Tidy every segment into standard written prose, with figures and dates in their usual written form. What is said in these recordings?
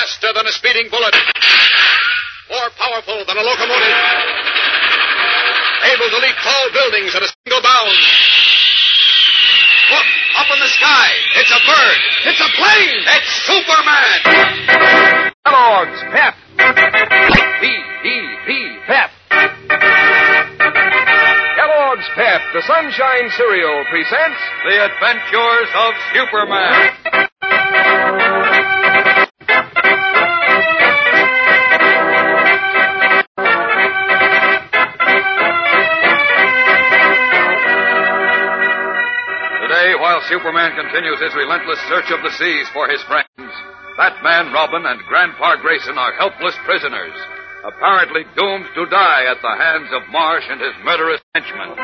Faster than a speeding bullet. More powerful than a locomotive. Able to leap tall buildings at a single bound. Look, up in the sky. It's a bird. It's a plane. It's Superman. Kellogg's Pep. P-E-P, Pep. Kellogg's Pep, the Sunshine Cereal, presents The Adventures of Superman. Today, while Superman continues his relentless search of the seas for his friends, Batman, Robin, and Grandpa Grayson are helpless prisoners, apparently doomed to die at the hands of Marsh and his murderous henchmen.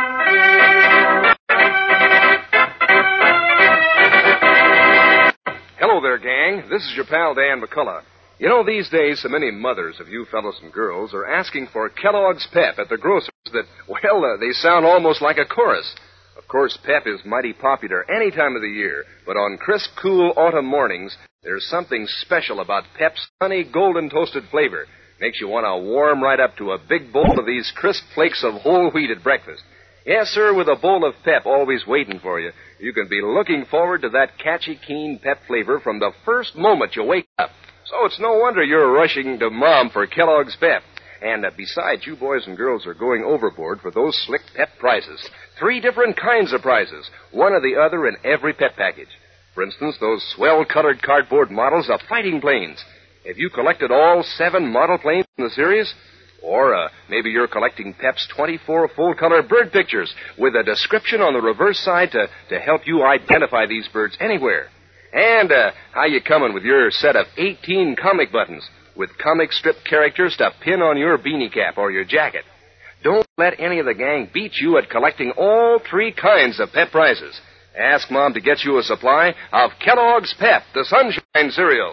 Hello there, gang. This is your pal, Dan McCullough. You know, these days, so many mothers of you fellows and girls are asking for Kellogg's Pep at the grocer's that, well, they sound almost like a chorus. Of course, Pep is mighty popular any time of the year, but on crisp, cool autumn mornings, there's something special about Pep's honey golden toasted flavor. Makes you want to warm right up to a big bowl of these crisp flakes of whole wheat at breakfast. Yes, sir, with a bowl of Pep always waiting for you, you can be looking forward to that catchy, keen Pep flavor from the first moment you wake up. So it's no wonder you're rushing to Mom for Kellogg's Pep. And besides, you boys and girls are going overboard for those slick Pep prizes. 3 different kinds of prizes, one or the other in every Pep package. For instance, those swell-colored cardboard models of fighting planes. Have you collected all 7 model planes in the series? Or maybe you're collecting Pep's 24 full-color bird pictures with a description on the reverse side to help you identify these birds anywhere. And how you coming with your set of 18 comic buttons with comic strip characters to pin on your beanie cap or your jacket? Don't let any of the gang beat you at collecting all 3 kinds of Pep prizes. Ask Mom to get you a supply of Kellogg's Pep, the Sunshine Cereal.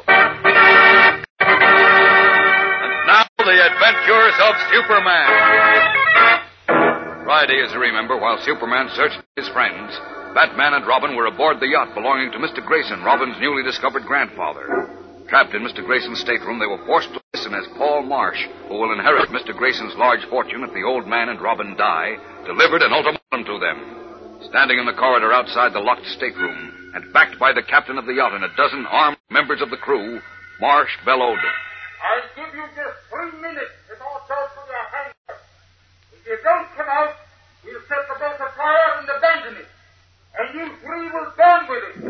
Now, the adventures of Superman. Friday, as you remember, while Superman searched for his friends, Batman and Robin were aboard the yacht belonging to Mr. Grayson, Robin's newly discovered grandfather. Trapped in Mr. Grayson's stateroom, they were forced to listen as Paul Marsh, who will inherit Mr. Grayson's large fortune if the old man and Robin die, delivered an ultimatum to them. Standing in the corridor outside the locked stateroom, and backed by the captain of the yacht and a dozen armed members of the crew, Marsh bellowed, I'll give you just 3 minutes to march out with your hands up. If you don't come out, we'll set the boat afire and abandon it. And you 3 will burn with it.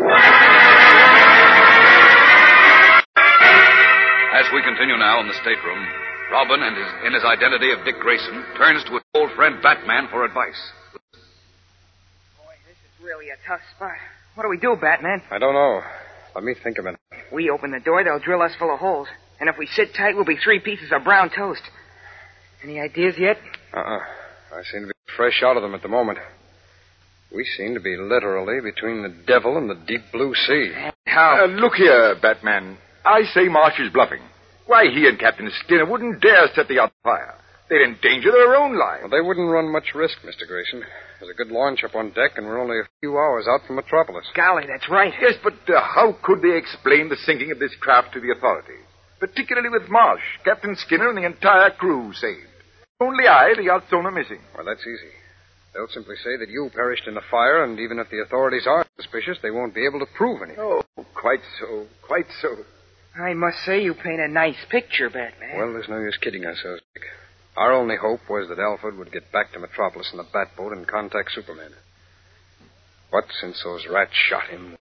As we continue now in the stateroom, Robin, in his identity of Dick Grayson, turns to his old friend Batman for advice. Boy, this is really a tough spot. What do we do, Batman? I don't know. Let me think a minute. We open the door, they'll drill us full of holes. And if we sit tight, we'll be 3 pieces of brown toast. Any ideas yet? I seem to be fresh out of them at the moment. We seem to be literally between the devil and the deep blue sea. How? Look here, Batman. I say Marsh is bluffing. Why, he and Captain Skinner wouldn't dare set the yacht on fire. They'd endanger their own lives. Well, they wouldn't run much risk, Mr. Grayson. There's a good launch up on deck, and we're only a few hours out from Metropolis. Golly, that's right. Yes, but how could they explain the sinking of this craft to the authorities? Particularly with Marsh, Captain Skinner, and the entire crew saved. Only I, the yacht's owner, missing. Well, that's easy. They'll simply say that you perished in the fire, and even if the authorities are suspicious, they won't be able to prove anything. Oh, quite so, quite so. I must say you paint a nice picture, Batman. Well, there's no use kidding ourselves, Dick. Our only hope was that Alfred would get back to Metropolis in the Batboat and contact Superman. But since those rats shot him...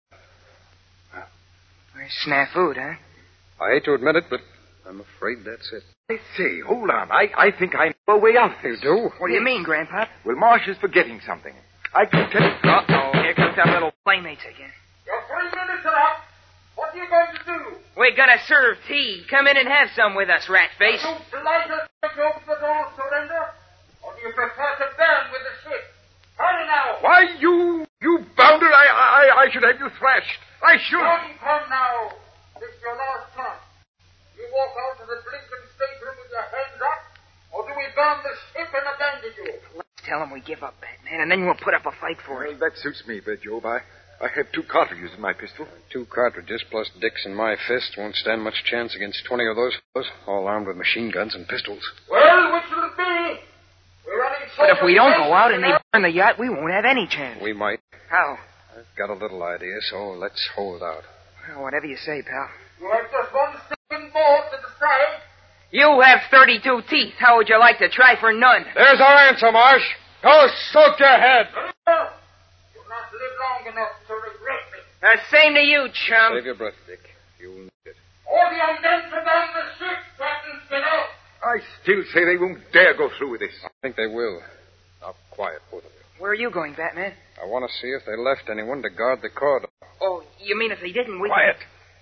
Snafu'd, huh? I hate to admit it, but I'm afraid that's it. I say, hold on. I think I know a way out. You do? What do you mean, Grandpa? Well, Marsh is forgetting something. I can tell you... Uh-oh, here comes our little playmates again. Your 3 minutes are up. What are you going to do? We're gonna serve tea. Come in and have some with us, Ratface. Are you blighted to open the door of surrender? Or do you prefer to burn with the ship? Hurry now. Why, you bounder, I should have you thrashed. I should. Don't come now. This is your last chance. You walk out of the blinking stateroom with your hands up, or do we burn the ship and abandon you? Let's tell them we give up, Batman, and then we'll put up a fight for it. Well, that suits me, Bed Job. I had 2 cartridges in my pistol. 2 cartridges plus Dick's and my fists won't stand much chance against 20 of those fellows, all armed with machine guns and pistols. Well, which will it be? We're running But if we don't go out and they burn the yacht, we won't have any chance. We might. How? I've got a little idea, so let's hold out. Well, whatever you say, pal. You have just one sticking bolt to decide. You have 32 teeth. How would you like to try for none? There's our answer, Marsh. Go soak your head. No. You'll not live long enough to regret it. Same to you, chum. Save your breath, Dick. You'll need it. All the young men down the ship, Captain Skinner. I still say they won't dare go through with this. I think they will. Now, quiet, both of you. Where are you going, Batman? I want to see if they left anyone to guard the corridor. Oh, you mean if they didn't, we... Quiet.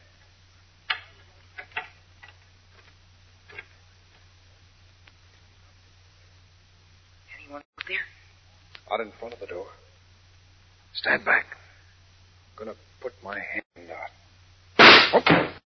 Anyone out there? Out in front of the door. Stand back. I'm going to put my hand out. Oh.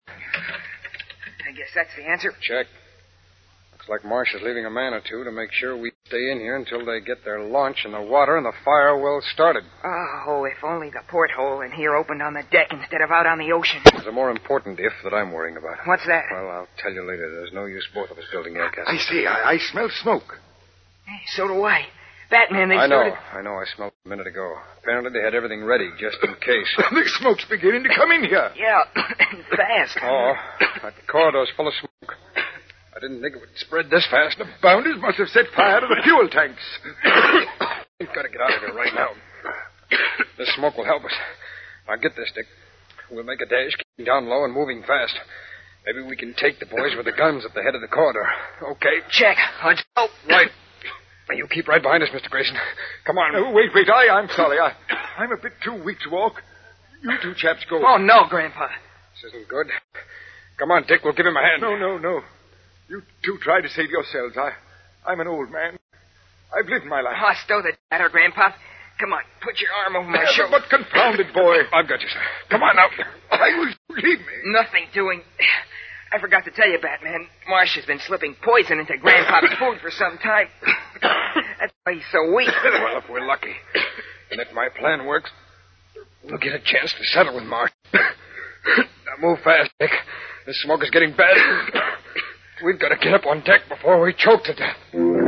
I guess that's the answer. Check. Looks like Marsh is leaving a man or two to make sure we stay in here until they get their launch in the water and the fire well started. Oh, if only the porthole in here opened on the deck instead of out on the ocean. There's a more important if that I'm worrying about. What's that? Well, I'll tell you later. There's no use both of us building air castles. I say, I smell smoke. Hey, so do I. Batman, they I know. started... I know. I smelled it a minute ago. Apparently they had everything ready just in case. The smoke's beginning to come in here. Yeah, fast. Oh, that corridor's full of smoke. I didn't think it would spread this fast. The bounders must have set fire to the fuel tanks. We've got to get out of here right now. This smoke will help us. Now get this, Dick. We'll make a dash, keeping down low and moving fast. Maybe we can take the boys with the guns at the head of the corridor. Okay. Check. Let's go. Right. Now, you keep right behind us, Mr. Grayson. Come on. Oh, wait. I'm sorry. I'm a bit too weak to walk. You 2 chaps go. Oh, no, Grandpa. This isn't good. Come on, Dick. We'll give him a hand. No. You 2 try to save yourselves. I'm an old man. I've lived my life. Oh, stow the matter, Grandpa. Come on, put your arm over my shoulder. But confounded boy. I've got you, sir. Come on now. I will leave me. Nothing doing. I forgot to tell you, Batman. Marsh has been slipping poison into Grandpa's food for some time. That's why he's so weak. Well, if we're lucky, and if my plan works, we'll get a chance to settle with Marsh. Now move fast, Dick. This smoke is getting bad. We've got to get up on deck before we choke to death.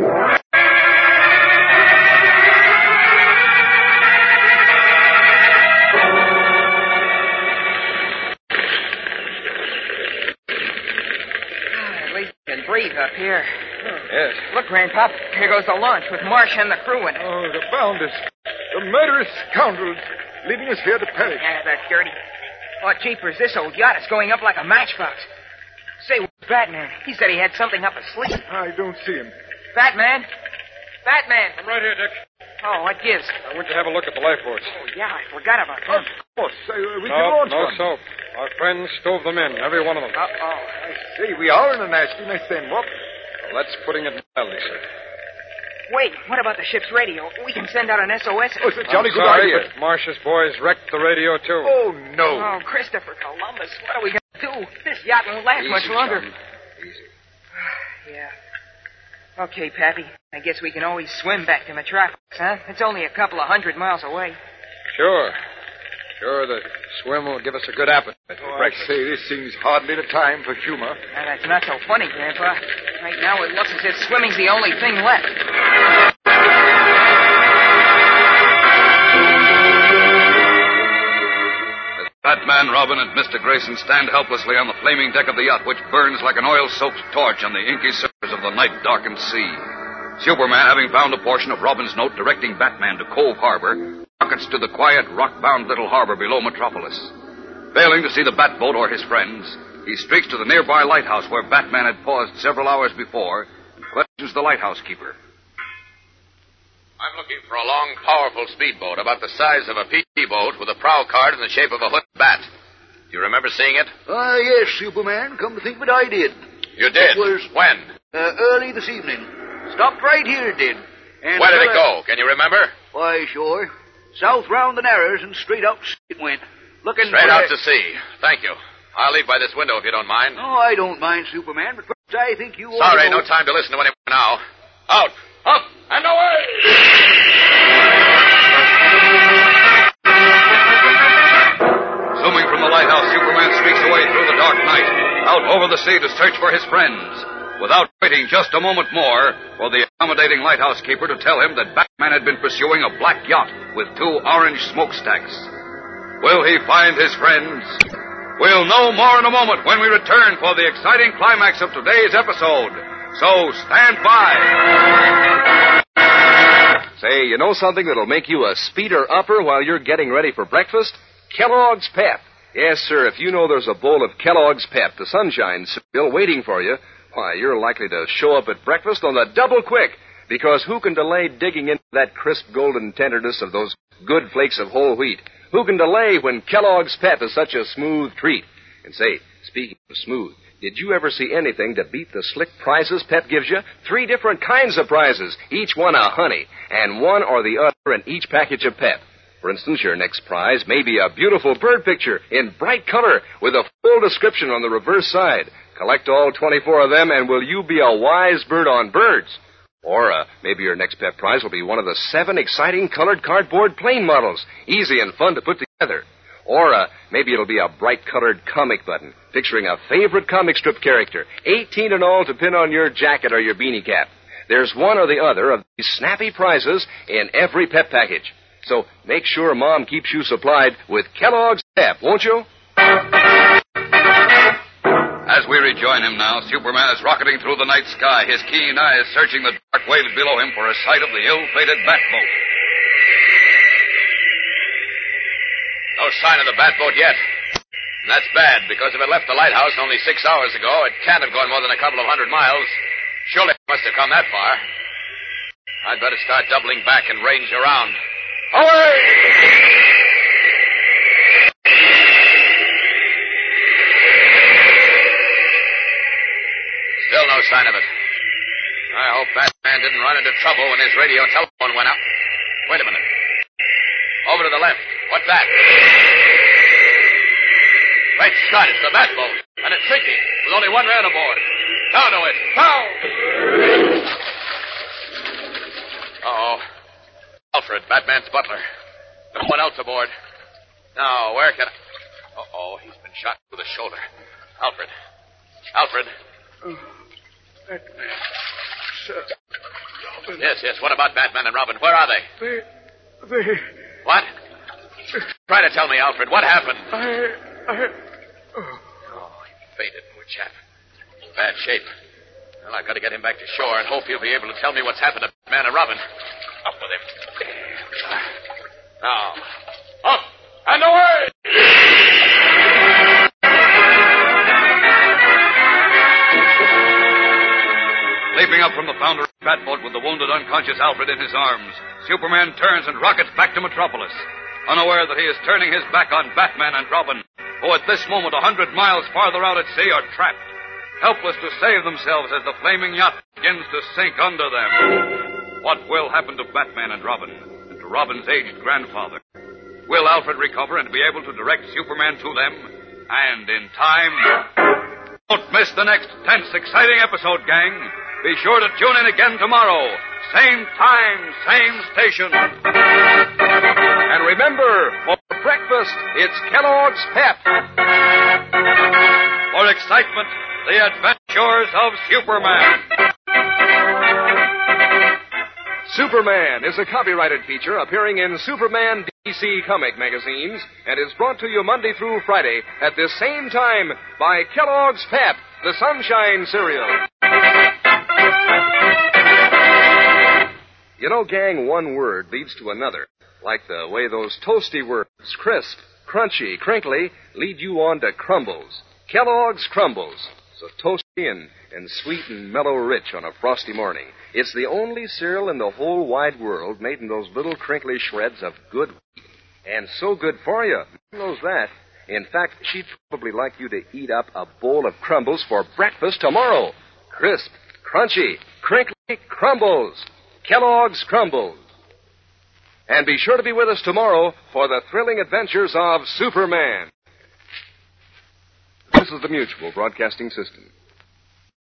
At least we can breathe up here. Yes. Look, Grandpa, here goes the launch with Marsh and the crew in it. Oh, the bounders. The murderous scoundrels leading us here to perish. Yeah, that's dirty. Oh, jeepers, this old yacht is going up like a matchbox. Say, where's Batman? He said he had something up his sleeve. I don't see him. Batman? Batman! I'm right here, Dick. Oh, what gives? I went to have a look at the lifeboats. Oh, yeah, I forgot about them. Of course. We can launch no one. soap. Our friends stove them in, every one of them. Uh-oh. I see. We are in a nasty mess then, what? Well, that's putting it mildly, sir. Wait, what about the ship's radio? We can send out an SOS. Oh, it's a jolly I'm good sorry, idea. but Marsh's boys wrecked the radio, too. Oh, no. Oh, Christopher Columbus, what are we going to do? This yacht won't last much Easy, longer. son. Easy. Yeah. Okay, Pappy. I guess we can always swim back to Metropolis, huh? It's only a couple of 100 miles away. Sure. Sure, the swim will give us a good appetite for Oh, I breakfast. say, this seems hardly the time for humor. Now, that's not so funny, Grandpa. Right now, it looks as if swimming's the only thing left. As Batman, Robin, and Mr. Grayson stand helplessly on the flaming deck of the yacht, which burns like an oil-soaked torch on the inky surface of the night-darkened sea. Superman, having found a portion of Robin's note directing Batman to Cove Harbor, rockets to the quiet, rock-bound little harbor below Metropolis. Failing to see the Batboat or his friends, he streaks to the nearby lighthouse where Batman had paused several hours before and questions the lighthouse keeper. I'm looking for a long, powerful speedboat about the size of a PT boat with a prow card in the shape of a hood bat. Do you remember seeing it? Yes, Superman. Come to think of it, I did. You did? It was... When? Early this evening. Stopped right here, it did. And Where did it go? Can you remember? Why, sure. South round the Narrows and straight out to sea it went. Looking Straight for out to sea. Thank you. I'll leave by this window if you don't mind. Oh, I don't mind, Superman, but first I think you ought Sorry, to go... no time to listen to anyone now. Out! Up! And away! lighthouse, Superman streaks away through the dark night, out over the sea to search for his friends, without waiting just a moment more for the accommodating lighthouse keeper to tell him that Batman had been pursuing a black yacht with 2 orange smokestacks. Will he find his friends? We'll know more in a moment when we return for the exciting climax of today's episode. So stand by. Say, you know something that'll make you a speeder upper while you're getting ready for breakfast? Kellogg's Pep. Yes, sir, if you know there's a bowl of Kellogg's Pep, the sunshine cereal, waiting for you, why, you're likely to show up at breakfast on the double quick, because who can delay digging into that crisp golden tenderness of those good flakes of whole wheat? Who can delay when Kellogg's Pep is such a smooth treat? And say, speaking of smooth, did you ever see anything to beat the slick prizes Pep gives you? 3 different kinds of prizes, each one a honey, and one or the other in each package of Pep. For instance, your next prize may be a beautiful bird picture in bright color with a full description on the reverse side. Collect all 24 of them, and will you be a wise bird on birds? Or maybe your next Pep prize will be one of the 7 exciting colored cardboard plane models, easy and fun to put together. Or maybe it'll be a bright-colored comic button picturing a favorite comic strip character, 18 in all to pin on your jacket or your beanie cap. There's one or the other of these snappy prizes in every Pep package. So make sure Mom keeps you supplied with Kellogg's Pep, won't you? As we rejoin him now, Superman is rocketing through the night sky, his keen eyes searching the dark waves below him for a sight of the ill-fated Batboat. No sign of the Batboat yet. And that's bad, because if it left the lighthouse only 6 hours ago, it can't have gone more than a couple of 100 miles. Surely it must have come that far. I'd better start doubling back and range around. Away! Still no sign of it. I hope Batman didn't run into trouble when his radio and telephone went out. Wait a minute. Over to the left. What's that? Great Scott, it's the Batboat. And it's sinking, with only one man aboard. Down to it. Down! Uh-oh. Alfred, Batman's butler. No one else aboard. Now, where can I... Uh-oh, he's been shot through the shoulder. Alfred. Alfred. Batman. Sir. Robin. Yes. What about Batman and Robin? Where are they? They... What? Try to tell me, Alfred. What happened? Oh, he fainted, poor chap. Bad shape. Well, I've got to get him back to shore and hope he'll be able to tell me what's happened to Batman and Robin. Up with him. Now. Up and away! Leaping up from the foundering Batboat with the wounded, unconscious Alfred in his arms, Superman turns and rockets back to Metropolis, unaware that he is turning his back on Batman and Robin, who at this moment 100 miles farther out at sea are trapped, helpless to save themselves as the flaming yacht begins to sink under them. What will happen to Batman and Robin, and to Robin's aged grandfather? Will Alfred recover and be able to direct Superman to them? And in time... Don't miss the next tense, exciting episode, gang. Be sure to tune in again tomorrow. Same time, same station. And remember, for breakfast, it's Kellogg's Pep. For excitement, the adventures of Superman. Superman is a copyrighted feature appearing in Superman DC comic magazines and is brought to you Monday through Friday at this same time by Kellogg's Pep, the Sunshine Cereal. You know, gang, one word leads to another, like the way those toasty words, crisp, crunchy, crinkly, lead you on to crumbles. Kellogg's Crumbles. So toasty and sweet and mellow rich on a frosty morning. It's the only cereal in the whole wide world made in those little crinkly shreds of good wheat. And so good for you. Who knows that? In fact, she'd probably like you to eat up a bowl of crumbles for breakfast tomorrow. Crisp, crunchy, crinkly crumbles. Kellogg's Crumbles. And be sure to be with us tomorrow for the thrilling adventures of Superman. This is the Mutual Broadcasting System.